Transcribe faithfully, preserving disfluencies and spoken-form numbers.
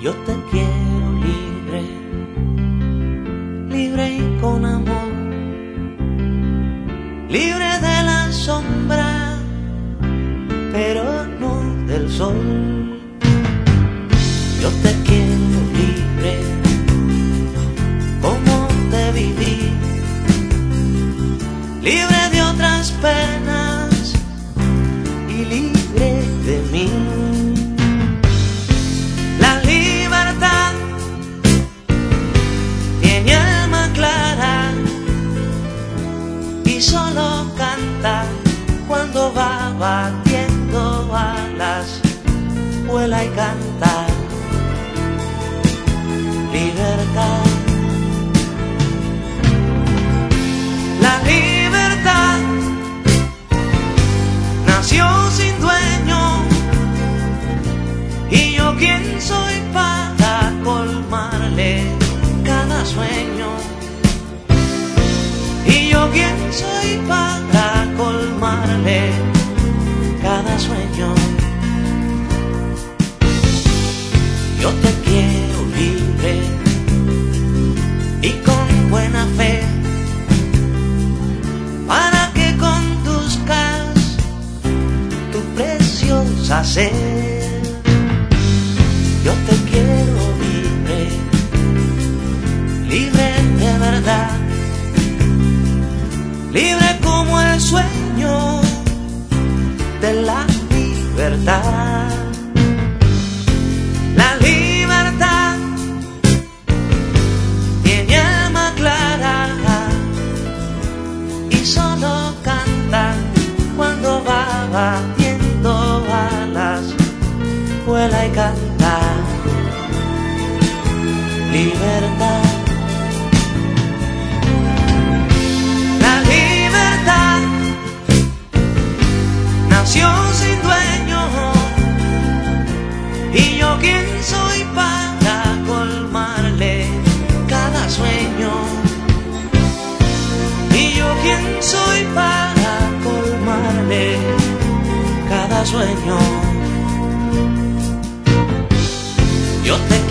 Yo te quiero libre, libre y con amor, libre de la sombra, pero no del sol. Yo te quiero libre, como te viví, libre de otras penas y libre de mí. La libertad tiene alma clara y solo canta cuando va batiendo alas, vuela y canta. Libertad. La libertad nació sin dueño, y yo quién soy para colmarle cada sueño. Y yo quién soy para colmarle cada sueño. Yo te quiero libre y con buena fe, para que conduzcas tu preciosa sed. Yo te quiero libre, libre de verdad, libre como el sueño de la libertad. La libertad tiene alma clara y solo canta cuando va batiendo alas, vuela y canta. Libertad. La libertad nació sin dueño, y yo quién soy para colmarle cada sueño. Y yo quién soy para colmarle cada sueño. Yo te